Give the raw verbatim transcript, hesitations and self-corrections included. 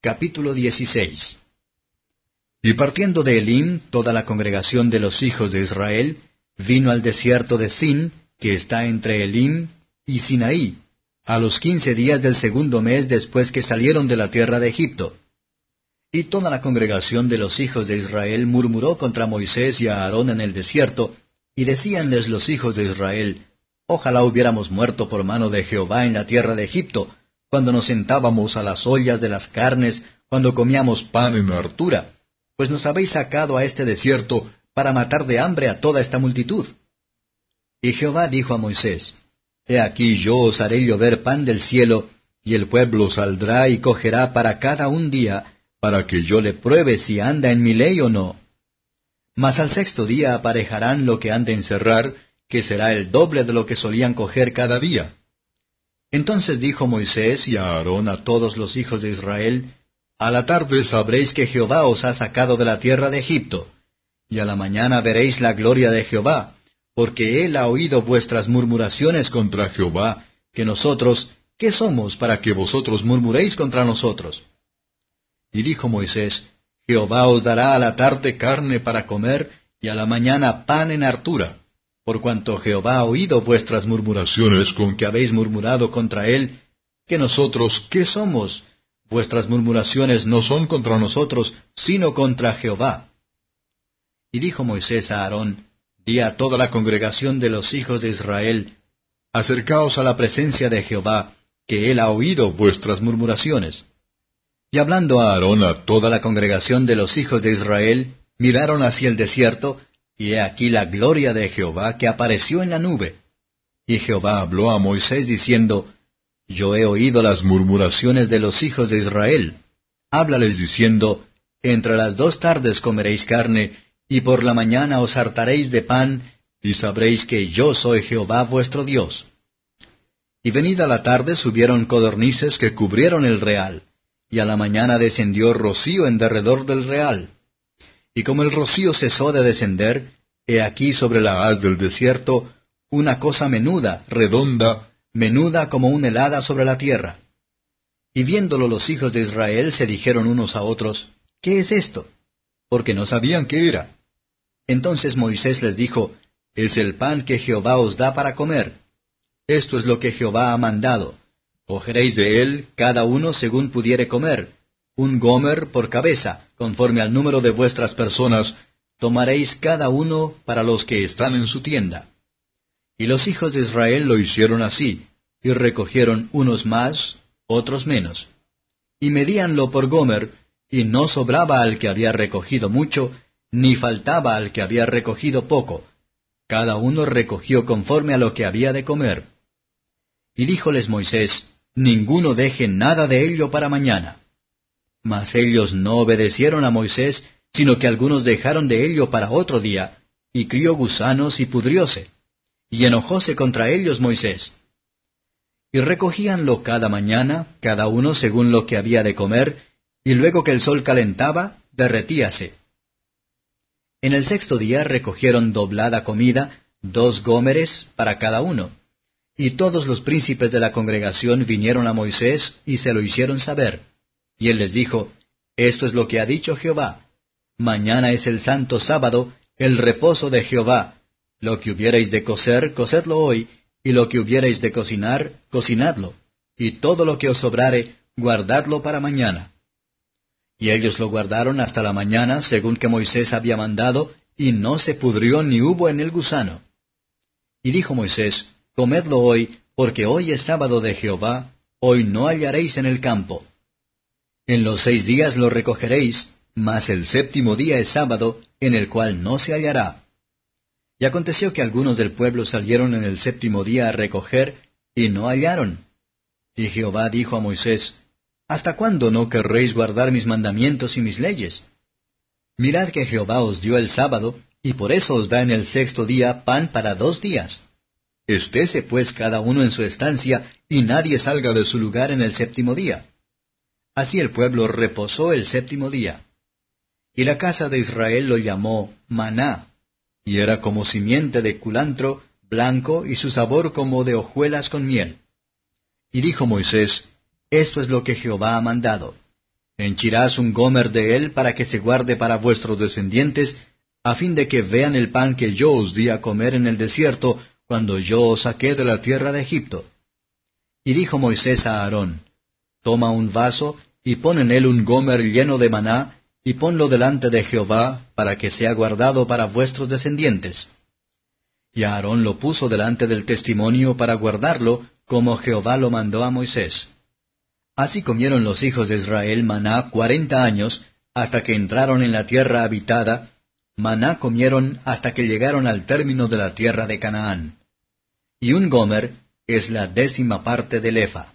Capítulo dieciséis. Y partiendo de Elim, toda la congregación de los hijos de Israel vino al desierto de Sin, que está entre Elim y Sinaí, a los quince días del segundo mes después que salieron de la tierra de Egipto. Y toda la congregación de los hijos de Israel murmuró contra Moisés y a Aarón en el desierto, y decíanles los hijos de Israel, Ojalá hubiéramos muerto por mano de Jehová en la tierra de Egipto, cuando nos sentábamos a las ollas de las carnes, cuando comíamos pan en hartura, pues nos habéis sacado a este desierto para matar de hambre a toda esta multitud. Y Jehová dijo a Moisés, He aquí yo os haré llover pan del cielo, y el pueblo saldrá y cogerá para cada un día, para que yo le pruebe si anda en mi ley o no. Mas al sexto día aparejarán lo que han de encerrar, que será el doble de lo que solían coger cada día. Entonces dijo Moisés y a Aarón a todos los hijos de Israel, A la tarde sabréis que Jehová os ha sacado de la tierra de Egipto, y a la mañana veréis la gloria de Jehová, porque él ha oído vuestras murmuraciones contra Jehová, que nosotros, ¿qué somos para que vosotros murmuréis contra nosotros? Y dijo Moisés, Jehová os dará a la tarde carne para comer, y a la mañana pan en hartura, por cuanto Jehová ha oído vuestras murmuraciones con que habéis murmurado contra él, que nosotros, ¿qué somos? Vuestras murmuraciones no son contra nosotros, sino contra Jehová. Y dijo Moisés a Aarón, Di a toda la congregación de los hijos de Israel, Acercaos a la presencia de Jehová, que él ha oído vuestras murmuraciones. Y hablando a Aarón a toda la congregación de los hijos de Israel, miraron hacia el desierto, y he aquí la gloria de Jehová que apareció en la nube. Y Jehová habló a Moisés diciendo, Yo he oído las murmuraciones de los hijos de Israel. Háblales diciendo, Entre las dos tardes comeréis carne, y por la mañana os hartaréis de pan, y sabréis que yo soy Jehová vuestro Dios. Y venida la tarde subieron codornices que cubrieron el real, y a la mañana descendió rocío en derredor del real. Y como el rocío cesó de descender, he aquí sobre la haz del desierto una cosa menuda, redonda, menuda como una helada sobre la tierra. Y viéndolo los hijos de Israel se dijeron unos a otros, ¿Qué es esto? Porque no sabían qué era. Entonces Moisés les dijo, Es el pan que Jehová os da para comer. Esto es lo que Jehová ha mandado. Cogeréis de él, cada uno según pudiere comer, un gomer por cabeza, conforme al número de vuestras personas, tomaréis cada uno para los que están en su tienda. Y los hijos de Israel lo hicieron así, y recogieron unos más, otros menos. Y medíanlo por gomer, y no sobraba al que había recogido mucho, ni faltaba al que había recogido poco. Cada uno recogió conforme a lo que había de comer. Y díjoles Moisés, Ninguno deje nada de ello para mañana. Mas ellos no obedecieron a Moisés, sino que algunos dejaron de ello para otro día, y crió gusanos y pudrióse. Y enojóse contra ellos Moisés. Y recogíanlo cada mañana, cada uno según lo que había de comer, y luego que el sol calentaba, derretíase. En el sexto día recogieron doblada comida, dos gómeres para cada uno. Y todos los príncipes de la congregación vinieron a Moisés, y se lo hicieron saber. Y él les dijo, Esto es lo que ha dicho Jehová. Mañana es el santo sábado, el reposo de Jehová. Lo que hubierais de cocer, cocedlo hoy, y lo que hubierais de cocinar, cocinadlo. Y todo lo que os sobrare, guardadlo para mañana. Y ellos lo guardaron hasta la mañana, según que Moisés había mandado, y no se pudrió ni hubo en él gusano. Y dijo Moisés, Comedlo hoy, porque hoy es sábado de Jehová, hoy no hallaréis en el campo. En los seis días lo recogeréis, mas el séptimo día es sábado, en el cual no se hallará. Y aconteció que algunos del pueblo salieron en el séptimo día a recoger, y no hallaron. Y Jehová dijo a Moisés, ¿Hasta cuándo no querréis guardar mis mandamientos y mis leyes? Mirad que Jehová os dio el sábado, y por eso os da en el sexto día pan para dos días. Estése pues cada uno en su estancia, y nadie salga de su lugar en el séptimo día. Así el pueblo reposó el séptimo día. Y la casa de Israel lo llamó maná, y era como simiente de culantro, blanco, y su sabor como de hojuelas con miel. Y dijo Moisés, Esto es lo que Jehová ha mandado. Henchirás un gomer de él para que se guarde para vuestros descendientes, a fin de que vean el pan que yo os di a comer en el desierto, cuando yo os saqué de la tierra de Egipto. Y dijo Moisés a Aarón, Toma un vaso, y pon en él un gomer lleno de maná, y ponlo delante de Jehová, para que sea guardado para vuestros descendientes. Y Aarón lo puso delante del testimonio para guardarlo, como Jehová lo mandó a Moisés. Así comieron los hijos de Israel maná cuarenta años, hasta que entraron en la tierra habitada. Maná comieron hasta que llegaron al término de la tierra de Canaán. Y un gomer es la décima parte del efa.